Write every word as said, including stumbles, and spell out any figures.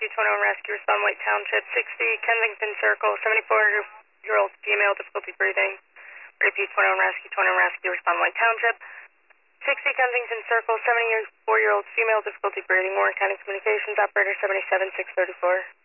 Rescue, twenty-one Rescue, respond White Township, sixty Kensington Circle, seventy-four-year-old female, difficulty breathing. Repeat, twenty-one Rescue, twenty-one Rescue, respond White Township, sixty Kensington Circle, seventy-four-year-old female, difficulty breathing. Warren County Communications, operator seventy-seven six thirty-four.